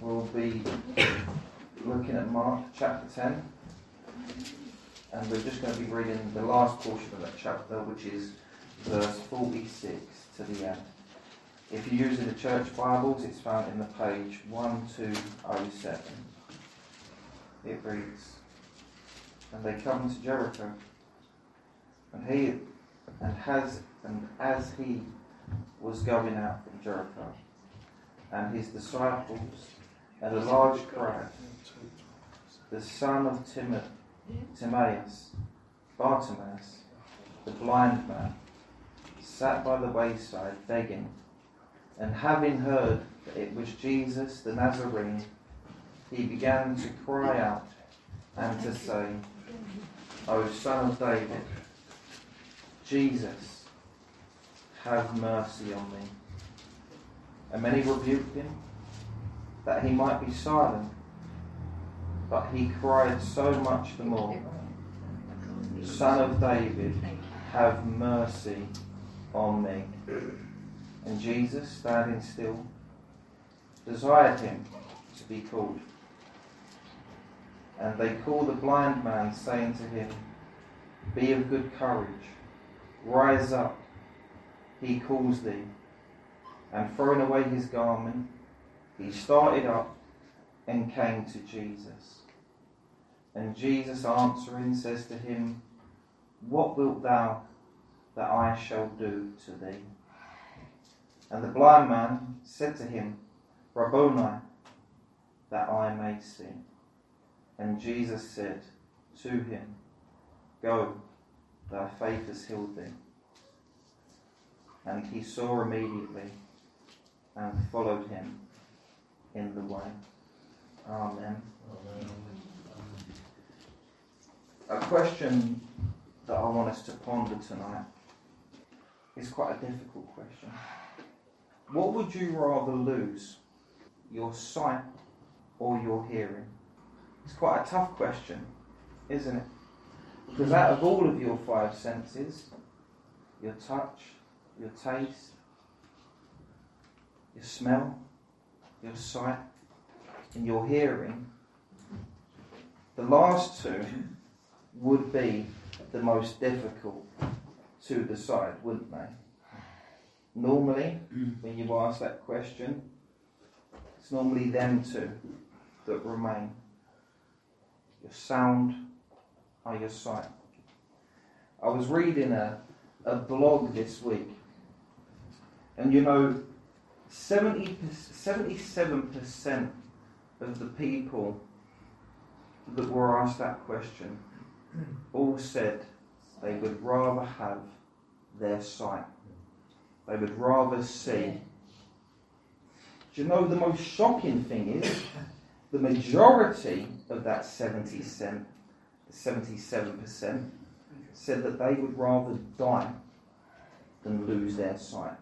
we'll be looking at Mark chapter 10, and we're just going to be reading the last portion of that chapter, which is verse 46 to the end. If you're using the church Bibles, it's found in the page 1207. It reads, "And they come to Jericho, and as he was going out from Jericho, and his disciples and a large crowd, the son of Timaeus, Bartimaeus, the blind man, sat by the wayside begging, and having heard that it was Jesus the Nazarene, he began to cry out and to say, O Son of David, Jesus, have mercy on me. And many rebuked him, that he might be silent. But he cried so much the more, Son of David, have mercy on me. And Jesus, standing still, desired him to be called. And they called the blind man, saying to him, Be of good courage, rise up, he calls thee. And throwing away his garment, he started up and came to Jesus. And Jesus answering says to him, What wilt thou that I shall do to thee? And the blind man said to him, Rabboni, that I may see. And Jesus said to him, Go, thy faith has healed thee. And he saw immediately and followed him in the way. Amen. Amen. A question that I want us to ponder tonight is quite a difficult question. What would you rather lose, your sight or your hearing? It's quite a tough question, isn't it? Because out of all of your five senses, your touch, your taste, your smell, your sight, and your hearing, the last two would be the most difficult to decide, wouldn't they? Normally, when you ask that question, it's normally them two that remain. Your sound or your sight. I was reading a blog this week, and 77% of the people that were asked that question all said they would rather have their sight. They would rather see. Do you know the most shocking thing is? The majority of that 77% said that they would rather die than lose their sight.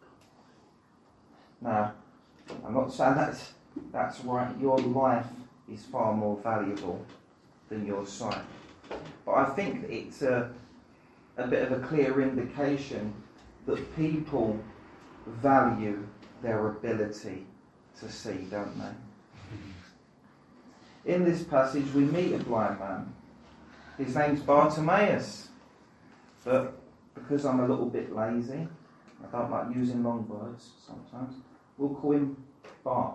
Now, I'm not saying that's right. Your life is far more valuable than your sight. But I think it's a bit of a clear indication that people value their ability to see, don't they? In this passage we meet a blind man. His name's Bartimaeus. But because I'm a little bit lazy, I don't like using long words sometimes, we'll call him Bart.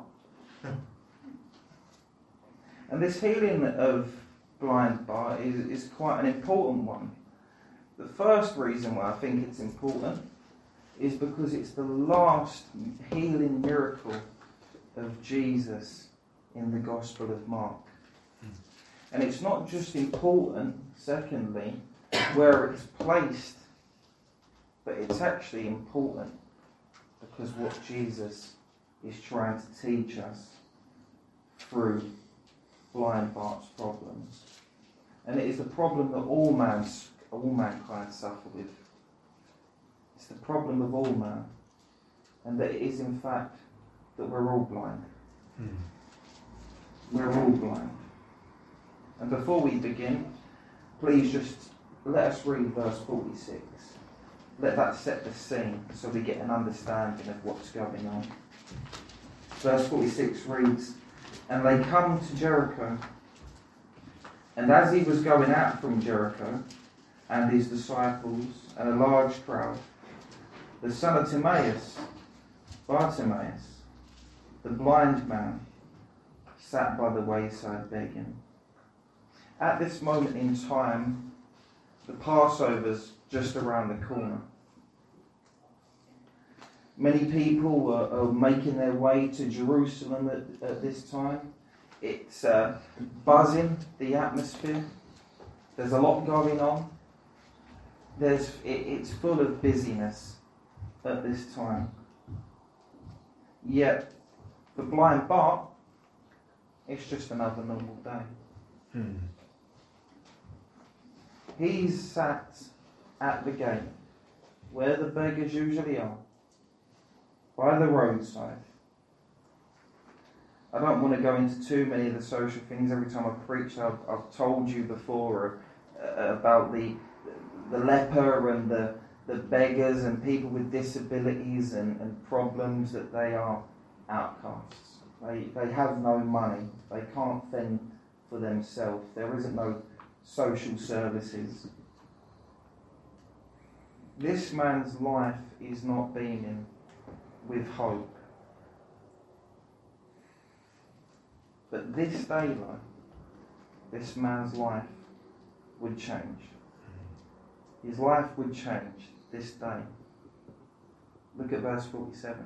And this healing of blind Bart is quite an important one. The first reason why I think it's important is because it's the last healing miracle of Jesus in the Gospel of Mark. And it's not just important, secondly, where it's placed, but it's actually important because what Jesus is trying to teach us through blind Bart's problems. And it is the problem that all mankind suffer with. It's the problem of all man. And that it is in fact that we're all blind. We're all blind. And before we begin, please just let us read verse 46. Let that set the scene so we get an understanding of what's going on. Verse 46 reads, And they come to Jericho. And as he was going out from Jericho, and his disciples, and a large crowd, the son of Timaeus, Bartimaeus, the blind man, sat by the wayside begging. At this moment in time, the Passover's just around the corner. Many people are making their way to Jerusalem at this time. It's buzzing, the atmosphere. There's a lot going on. It's full of busyness at this time. Yet, for blind Bart, it's just another normal day. He's sat at the gate, where the beggars usually are, by the roadside. I don't want to go into too many of the social things. Every time I preach, I've told you before about the leper and the beggars and people with disabilities and problems, that they are outcasts. They have no money. They can't fend for themselves. There isn't no social services. This man's life is not beaming with hope. But this day, though, this man's life would change. His life would change this day. Look at verse 47.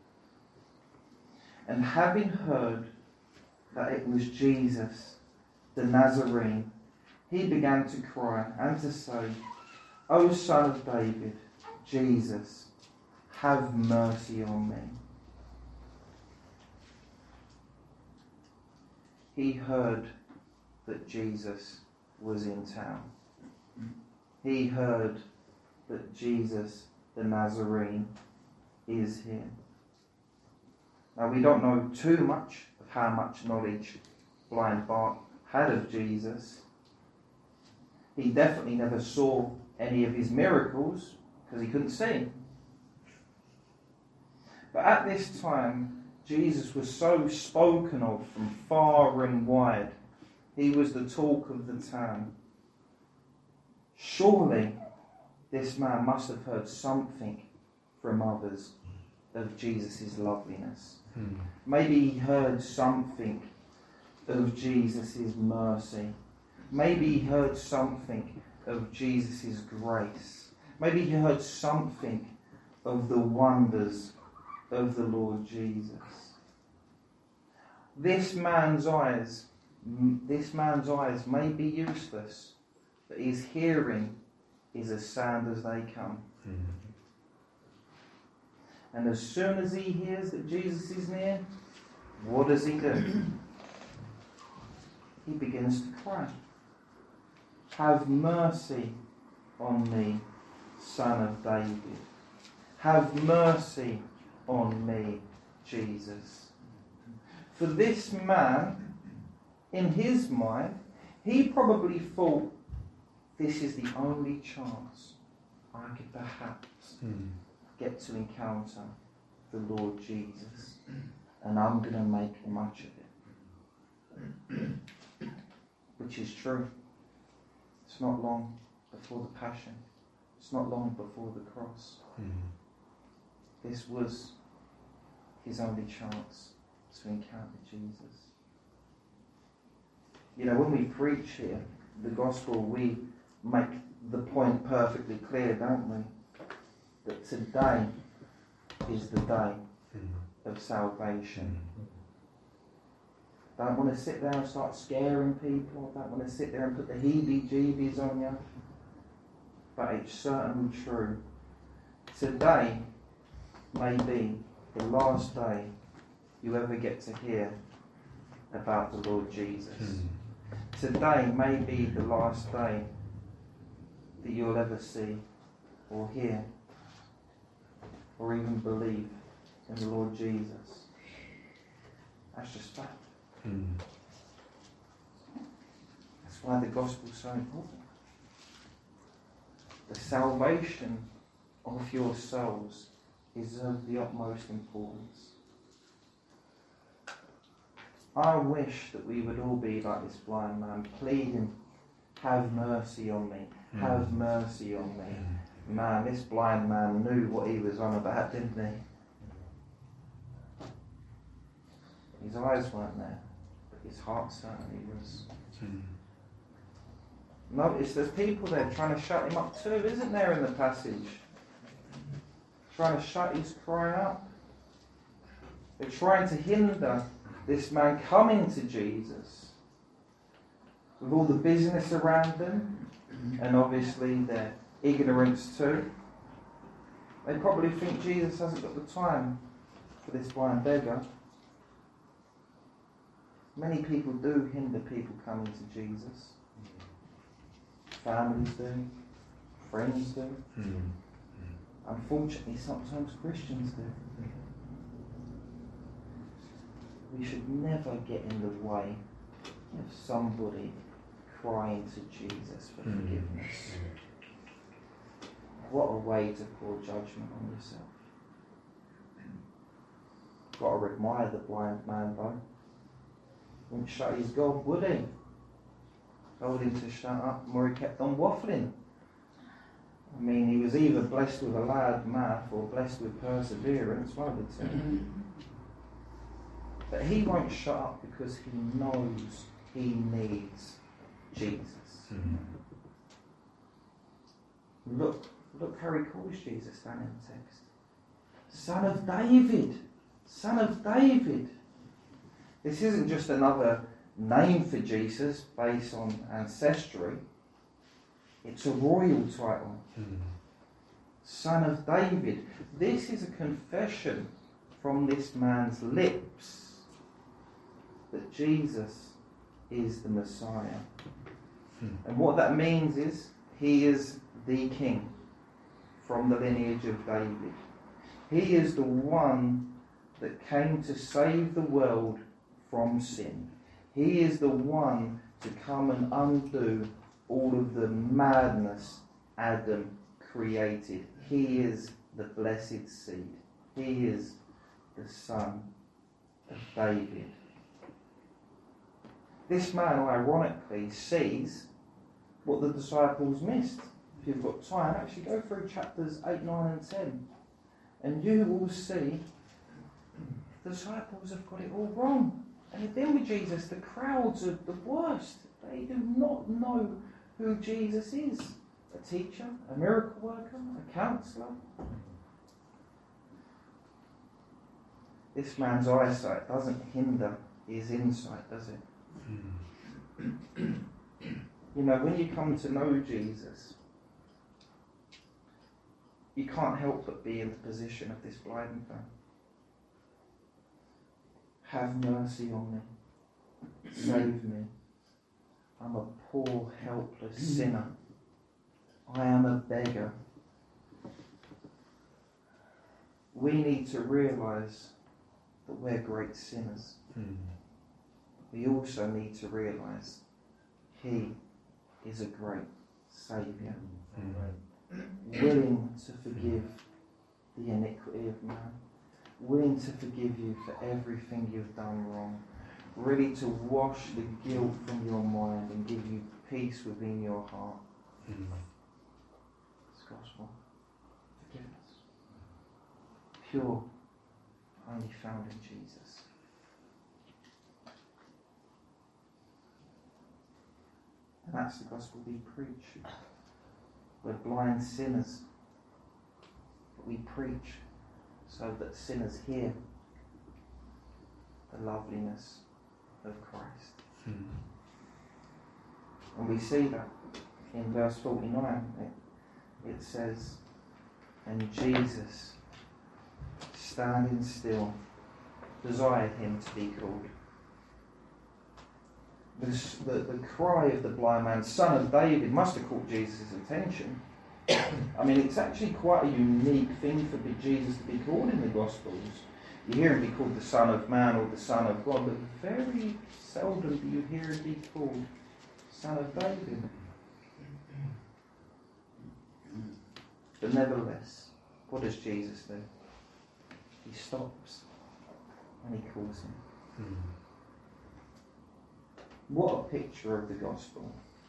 And having heard that it was Jesus, the Nazarene, he began to cry and to say, O Son of David, Jesus, have mercy on me. He heard that Jesus was in town. He heard that Jesus, the Nazarene, is here. Now, we don't know too much of how much knowledge blind Bart had of Jesus. He definitely never saw any of his miracles because he couldn't see. But at this time, Jesus was so spoken of from far and wide. He was the talk of the town. Surely this man must have heard something from others of Jesus' loveliness. Maybe he heard something of Jesus' mercy. Maybe he heard something of Jesus' grace. Maybe he heard something of the wonders of the Lord Jesus. This man's eyes may be useless, but his hearing is as sound as they come. And as soon as he hears that Jesus is near, what does he do? He begins to cry. Have mercy on me, Son of David. Have mercy on me, Jesus. For this man, in his mind, he probably thought, this is the only chance I could perhaps get to encounter the Lord Jesus, and I'm going to make much of it. Which is true. It's not long before the Passion. It's not long before the cross. This was his only chance to encounter Jesus. You know, when we preach here, the gospel, we make the point perfectly clear, don't we? That today is the day of salvation. Don't want to sit there and start scaring people. Don't want to sit there and put the heebie-jeebies on you. But it's certainly true. Today may be the last day you ever get to hear about the Lord Jesus. Today may be the last day that you'll ever see or hear or even believe in the Lord Jesus. That's just fact. That's why the gospel's so important. The salvation of your souls is of the utmost importance. I wish that we would all be like this blind man, pleading, have mercy on me, have mercy on me. Man, this blind man knew what he was on about, didn't he? His eyes weren't there, but his heart certainly was. Notice there's people there trying to shut him up too, isn't there, in the passage? Trying to shut his cry up. They're trying to hinder this man coming to Jesus. With all the business around them, and obviously their ignorance too. They probably think Jesus hasn't got the time for this blind beggar. Many people do hinder people coming to Jesus. Families do, friends do. Unfortunately, sometimes Christians do. We should never get in the way of somebody crying to Jesus for forgiveness. What a way to pour judgment on yourself. Got to admire the blind man though. Wouldn't shut his gob, would he? Told him to shut up, more he kept on waffling. I mean, he was either blessed with a loud mouth or blessed with perseverance, one of the two. But he won't shut up because he knows he needs Jesus. Look how he calls Jesus down in the text. Son of David. Son of David. This isn't just another name for Jesus based on ancestry. It's a royal title. Son of David. This is a confession from this man's lips that Jesus is the Messiah. And what that means is he is the King from the lineage of David. He is the one that came to save the world from sin. He is the one to come and undo all of the madness Adam created. He is the blessed seed. He is the son of David. This man, ironically, sees what the disciples missed. If you've got time, actually go through chapters 8, 9 and 10 and you will see the disciples have got it all wrong. And then with Jesus, the crowds are the worst. They do not know who Jesus is. A teacher, a miracle worker, a counsellor. This man's eyesight doesn't hinder his insight, does it? You know, when you come to know Jesus, you can't help but be in the position of this blind man. Have mercy on me. Save me. I'm a poor, helpless sinner. I am a beggar. We need to realise that we're great sinners. We also need to realise he is a great Saviour. Willing to forgive the iniquity of man. Willing to forgive you for everything you've done wrong. Ready to wash the guilt from your mind and give you peace within your heart. It's gospel. Forgiveness. Pure. Only found in Jesus. And that's the gospel we preach. We're blind sinners. But we preach so that sinners hear the loveliness of Christ. And we see that in verse 49. It says, and Jesus, standing still, desired him to be called. The cry of the blind man, Son of David, must have caught Jesus' attention. I mean, it's actually quite a unique thing for Jesus to be called in the Gospels. You hear him be called the Son of Man or the Son of God, but very seldom do you hear him be called Son of David. But nevertheless, what does Jesus do? He stops and he calls him. What a picture of the gospel.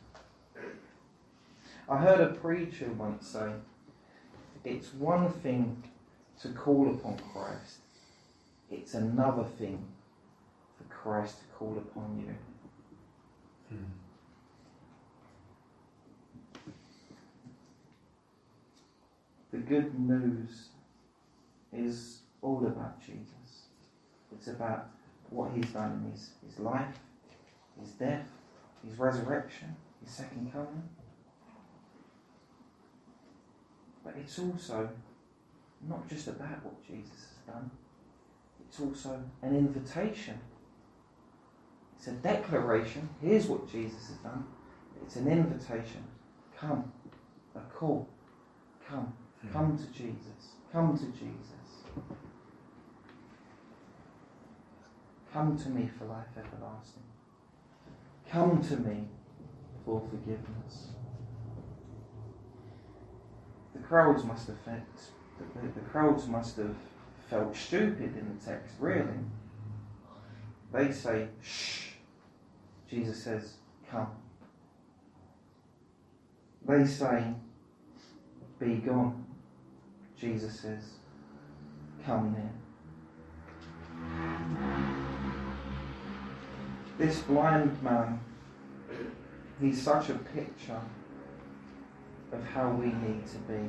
I heard a preacher once say, it's one thing to call upon Christ, it's another thing for Christ to call upon you. The good news is all about Jesus. It's about what he's done in his life, his death, his resurrection, his second coming. But it's also not just about what Jesus has done. It's also an invitation. It's a declaration. Here's what Jesus has done. It's an invitation. Come. A call. Come. Come to Jesus. Come to Jesus. Come to me for life everlasting. Come to me for forgiveness. The crowds must have felt stupid in the text, really. They say, shh. Jesus says, come. They say, be gone. Jesus says, come near. This blind man, he's such a picture of how we need to be.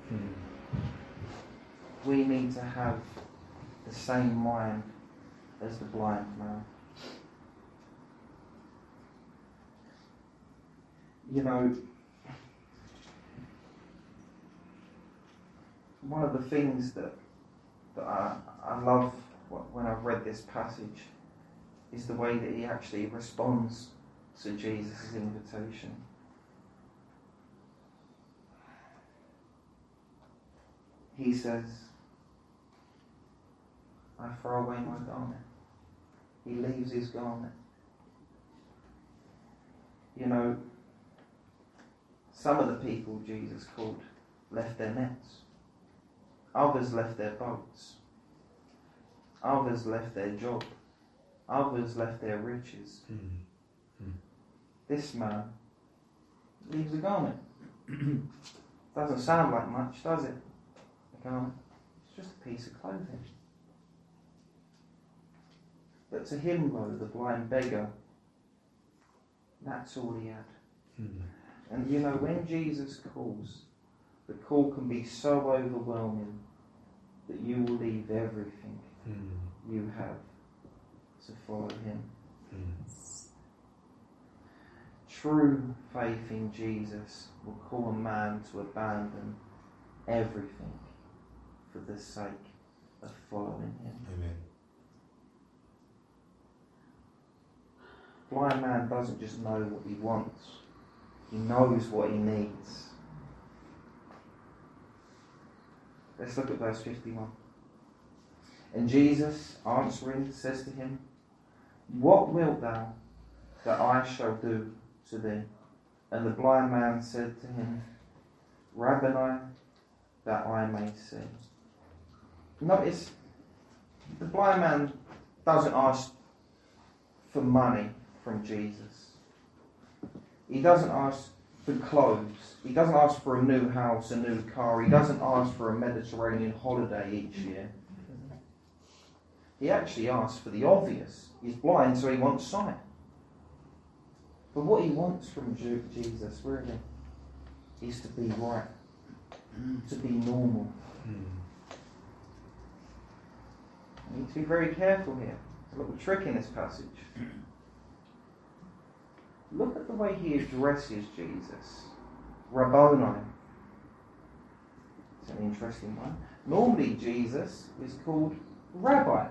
We need to have the same mind as the blind man. You know, one of the things that I love when I've read this passage is the way that he actually responds to Jesus' invitation. He says, I throw away my garment. He leaves his garment. You know, some of the people Jesus called left their nets. Others left their boats. Others left their job. Others left their riches. This man leaves a garment. Doesn't sound like much, does it? A garment. It's just a piece of clothing. But to him, though, the blind beggar, that's all he had. And you know, when Jesus calls, the call can be so overwhelming that you will leave everything you have to follow him. True faith in Jesus will call a man to abandon everything for the sake of following him. Amen. Blind man doesn't just know what he wants, he knows what he needs. Let's look at verse 51. And Jesus, answering, says to him, what wilt thou that I shall do to thee? And the blind man said to him, Rabboni, that I may see. Notice, the blind man doesn't ask for money from Jesus. He doesn't ask for clothes. He doesn't ask for a new house, a new car. He doesn't ask for a Mediterranean holiday each year. He actually asks for the obvious. He's blind, so he wants sight. But what he wants from Jesus, really, is to be right, to be normal. You need to be very careful here. There's a little trick in this passage. Look at the way he addresses Jesus. Rabboni. It's an interesting one. Normally Jesus is called Rabbi.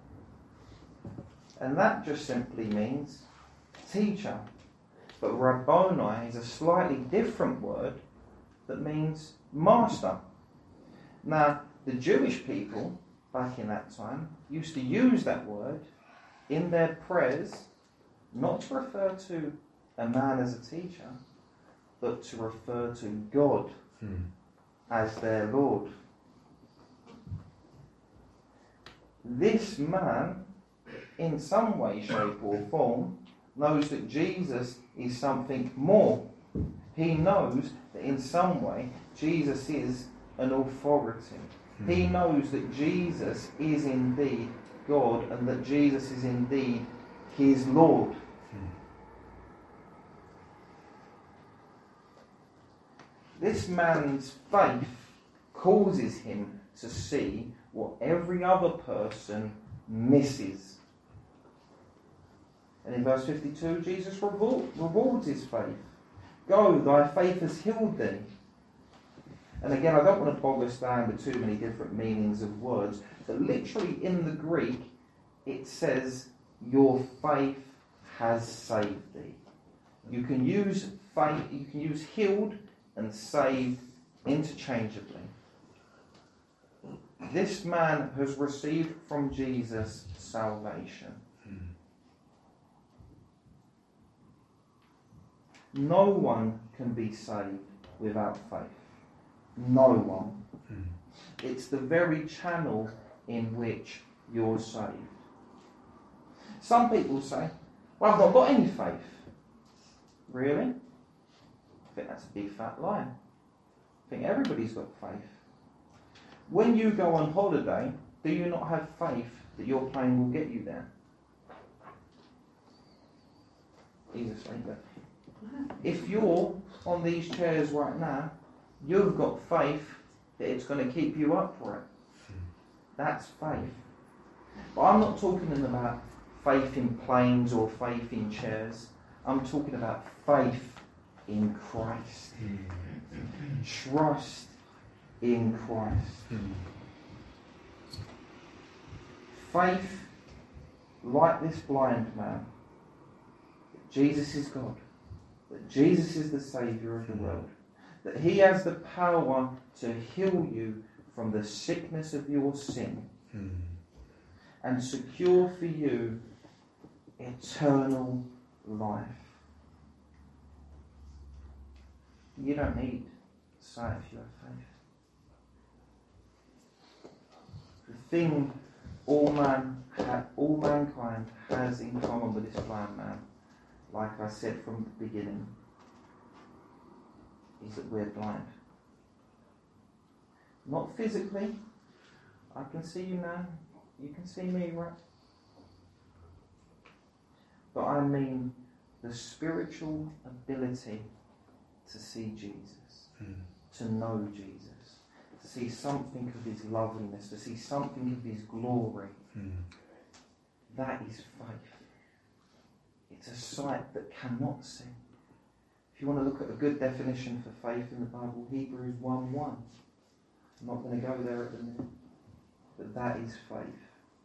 And that just simply means teacher. But Rabboni is a slightly different word that means master. Now, the Jewish people back in that time used to use that word in their prayers, not to refer to a man as a teacher, but to refer to God as their Lord. This man, in some way, shape or form, knows that Jesus is something more. He knows that in some way Jesus is an authority. He knows that Jesus is indeed God and that Jesus is indeed his Lord. This man's faith causes him to see what every other person misses. And in verse 52, Jesus rewards his faith. Go, thy faith has healed thee. And again, I don't want to bog us down with too many different meanings of words, but literally in the Greek, it says, your faith has saved thee. You can use faith, you can use healed and saved interchangeably. This man has received from Jesus salvation. No one can be saved without faith. No one. It's the very channel in which you're saved. Some people say, well, I've not got any faith. Really? I think that's a big fat lie. I think everybody's got faith. When you go on holiday, do you not have faith that your plane will get you there? Easily, but if you're on these chairs right now, you've got faith that it's going to keep you upright. That's faith. But I'm not talking about faith in planes or faith in chairs. I'm talking about faith in Christ. Trust in Christ. Faith, like this blind man, that Jesus is God, that Jesus is the Saviour of the world, that he has the power to heal you from the sickness of your sin and secure for you eternal life. You don't need sight if you have faith. The thing all mankind has in common with this blind man, like I said from the beginning, is that we're blind. Not physically. I can see you now. You can see me, right? But I mean the spiritual ability to see Jesus, to know Jesus, to see something of his loveliness, to see something of his glory. That is faith. It's a sight that cannot see. If you want to look at a good definition for faith in the Bible, Hebrews 1:1. I'm not going to go there at the minute, but that is faith.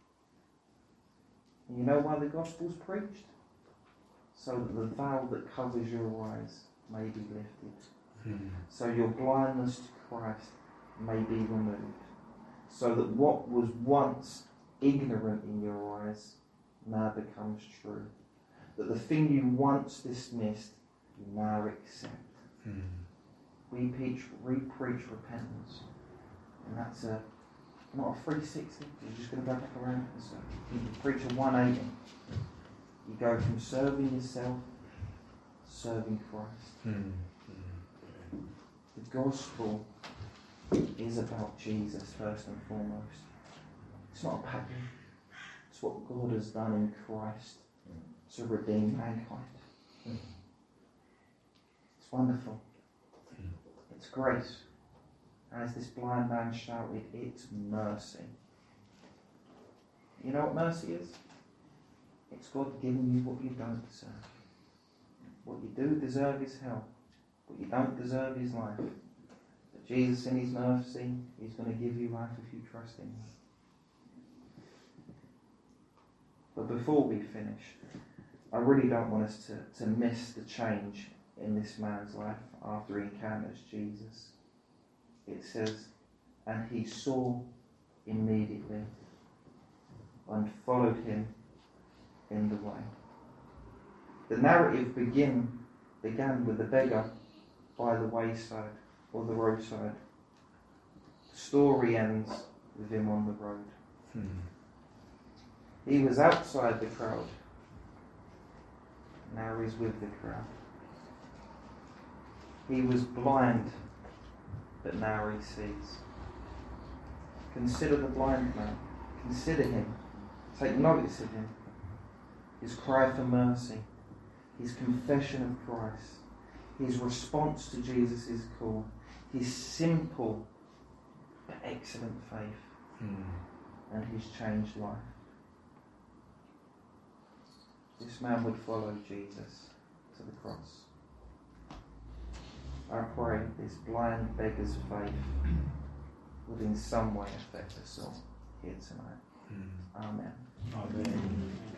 And you know why the gospel's preached? So that the veil that covers your eyes may be lifted. So your blindness to Christ may be removed. So that what was once ignorant in your eyes now becomes true. That the thing you once dismissed, you now accept. We preach repentance. And that's not a 360. You're just going to go back around. You preach a 180. You go from serving yourself, serving Christ. The gospel is about Jesus first and foremost. It's not a pattern. It's what God has done in Christ to redeem mankind. It's wonderful. It's grace. As this blind man shouted, it's mercy. You know what mercy is? It's God giving you what you don't deserve. What you do deserve is hell. What you don't deserve is life. But Jesus, in his mercy, is going to give you life if you trust in him. But before we finish, I really don't want us to miss the change in this man's life after he encounters Jesus. It says, and he saw immediately and followed him in the way. The narrative began with the beggar by the wayside or the roadside. The story ends with him on the road. He was outside the crowd. Now he's with the crowd. He was blind, but now he sees. Consider the blind man. Consider him. Take notice of him. His cry for mercy. His confession of Christ. His response to Jesus' call. His simple but excellent faith. And his changed life. This man would follow Jesus to the cross. I pray this blind beggar's faith would in some way affect us all here tonight. Amen. Amen.